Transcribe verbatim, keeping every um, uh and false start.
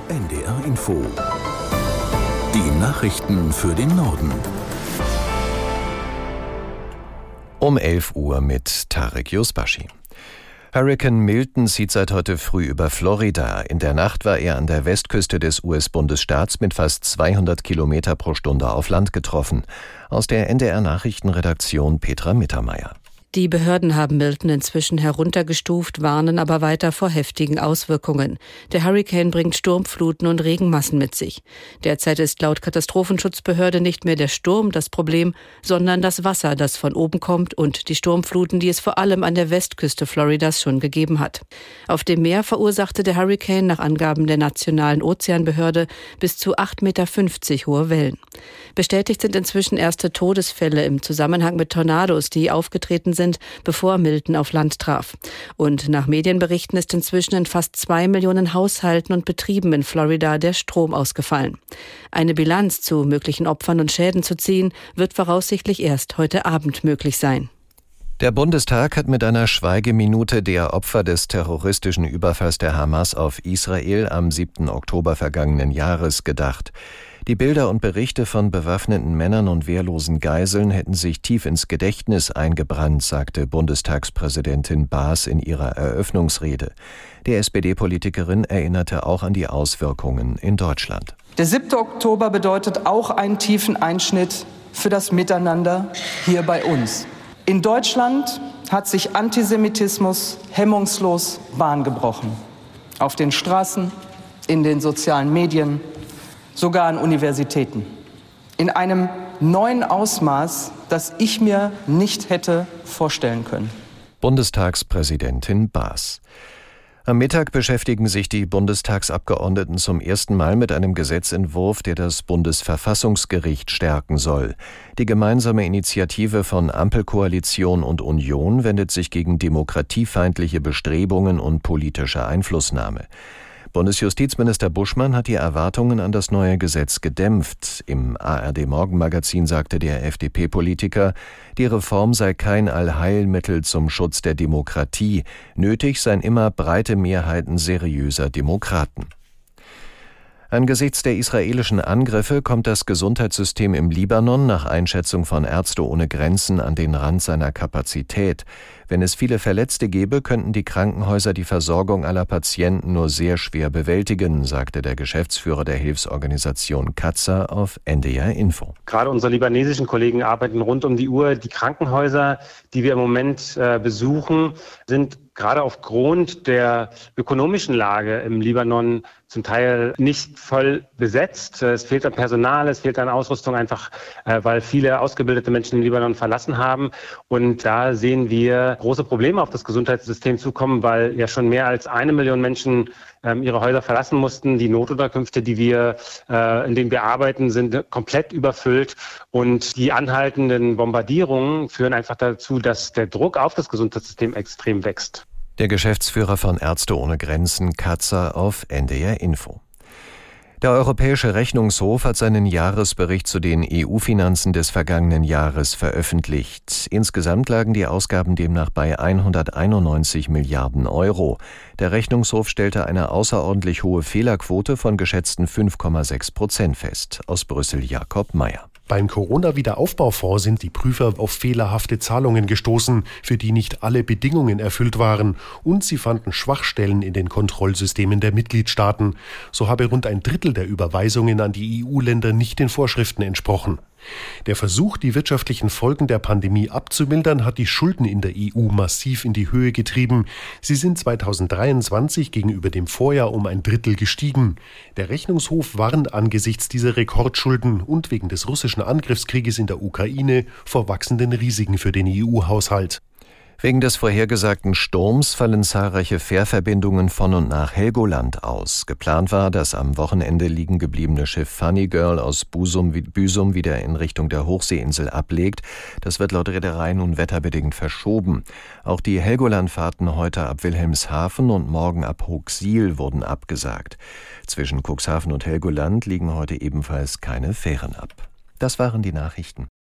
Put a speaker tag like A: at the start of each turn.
A: N D R Info. Die Nachrichten für den Norden.
B: Um elf Uhr mit Tarek Yusbashi. Hurrikan Milton zieht seit heute früh über Florida. In der Nacht war er an der Westküste des U S-Bundesstaats mit fast zweihundert Kilometer pro Stunde auf Land getroffen. Aus der N D R-Nachrichtenredaktion Petra Mittermeier.
C: Die Behörden haben Milton inzwischen heruntergestuft, warnen aber weiter vor heftigen Auswirkungen. Der Hurrikan bringt Sturmfluten und Regenmassen mit sich. Derzeit ist laut Katastrophenschutzbehörde nicht mehr der Sturm das Problem, sondern das Wasser, das von oben kommt, und die Sturmfluten, die es vor allem an der Westküste Floridas schon gegeben hat. Auf dem Meer verursachte der Hurrikan nach Angaben der Nationalen Ozeanbehörde bis zu acht Komma fünfzig Meter hohe Wellen. Bestätigt sind inzwischen erste Todesfälle im Zusammenhang mit Tornados, die aufgetreten sind, bevor Milton auf Land traf. Und nach Medienberichten ist inzwischen in fast zwei Millionen Haushalten und Betrieben in Florida der Strom ausgefallen. Eine Bilanz zu möglichen Opfern und Schäden zu ziehen, wird voraussichtlich erst heute Abend möglich sein.
B: Der Bundestag hat mit einer Schweigeminute der Opfer des terroristischen Überfalls der Hamas auf Israel am siebten Oktober vergangenen Jahres gedacht. Die Bilder und Berichte von bewaffneten Männern und wehrlosen Geiseln hätten sich tief ins Gedächtnis eingebrannt, sagte Bundestagspräsidentin Baas in ihrer Eröffnungsrede. Die S P D-Politikerin erinnerte auch an die Auswirkungen in Deutschland.
D: Der siebte Oktober bedeutet auch einen tiefen Einschnitt für das Miteinander hier bei uns. In Deutschland hat sich Antisemitismus hemmungslos Bahn gebrochen. Auf den Straßen, in den sozialen Medien, sogar an Universitäten. In einem neuen Ausmaß, das ich mir nicht hätte vorstellen können.
B: Bundestagspräsidentin Baas. Am Mittag beschäftigen sich die Bundestagsabgeordneten zum ersten Mal mit einem Gesetzentwurf, der das Bundesverfassungsgericht stärken soll. Die gemeinsame Initiative von Ampelkoalition und Union wendet sich gegen demokratiefeindliche Bestrebungen und politische Einflussnahme. Bundesjustizminister Buschmann hat die Erwartungen an das neue Gesetz gedämpft. Im A R D-Morgenmagazin sagte der F D P-Politiker, die Reform sei kein Allheilmittel zum Schutz der Demokratie. Nötig seien immer breite Mehrheiten seriöser Demokraten. Angesichts der israelischen Angriffe kommt das Gesundheitssystem im Libanon nach Einschätzung von Ärzte ohne Grenzen an den Rand seiner Kapazität. Wenn es viele Verletzte gäbe, könnten die Krankenhäuser die Versorgung aller Patienten nur sehr schwer bewältigen, sagte der Geschäftsführer der Hilfsorganisation Katza auf N D R Info.
E: Gerade unsere libanesischen Kollegen arbeiten rund um die Uhr. Die Krankenhäuser, die wir im Moment äh, besuchen, sind gerade aufgrund der ökonomischen Lage im Libanon zum Teil nicht voll besetzt. Es fehlt an Personal, es fehlt an Ausrüstung, einfach äh, weil viele ausgebildete Menschen den Libanon verlassen haben. Und da sehen wir große Probleme auf das Gesundheitssystem zukommen, weil ja schon mehr als eine Million Menschen ähm, ihre Häuser verlassen mussten. Die Notunterkünfte, die wir, äh, in denen wir arbeiten, sind komplett überfüllt. Und die anhaltenden Bombardierungen führen einfach dazu, dass der Druck auf das Gesundheitssystem extrem wächst.
B: Der Geschäftsführer von Ärzte ohne Grenzen, Katza, auf N D R Info. Der Europäische Rechnungshof hat seinen Jahresbericht zu den E U-Finanzen des vergangenen Jahres veröffentlicht. Insgesamt lagen die Ausgaben demnach bei hunderteinundneunzig Milliarden Euro. Der Rechnungshof stellte eine außerordentlich hohe Fehlerquote von geschätzten fünf Komma sechs Prozent fest. Aus Brüssel Jakob Mayer.
F: Beim Corona-Wiederaufbaufonds sind die Prüfer auf fehlerhafte Zahlungen gestoßen, für die nicht alle Bedingungen erfüllt waren, und sie fanden Schwachstellen in den Kontrollsystemen der Mitgliedstaaten. So habe rund ein Drittel der Überweisungen an die E U-Länder nicht den Vorschriften entsprochen. Der Versuch, die wirtschaftlichen Folgen der Pandemie abzumildern, hat die Schulden in der E U massiv in die Höhe getrieben. Sie sind zweitausenddreiundzwanzig gegenüber dem Vorjahr um ein Drittel gestiegen. Der Rechnungshof warnt angesichts dieser Rekordschulden und wegen des russischen Angriffskrieges in der Ukraine vor wachsenden Risiken für den E U-Haushalt.
B: Wegen des vorhergesagten Sturms fallen zahlreiche Fährverbindungen von und nach Helgoland aus. Geplant war, das am Wochenende liegen gebliebene Schiff Funny Girl aus Büsum, Büsum wieder in Richtung der Hochseeinsel ablegt. Das wird laut Reederei nun wetterbedingt verschoben. Auch die Helgoland-Fahrten heute ab Wilhelmshaven und morgen ab Hooksiel wurden abgesagt. Zwischen Cuxhaven und Helgoland liegen heute ebenfalls keine Fähren ab. Das waren die Nachrichten.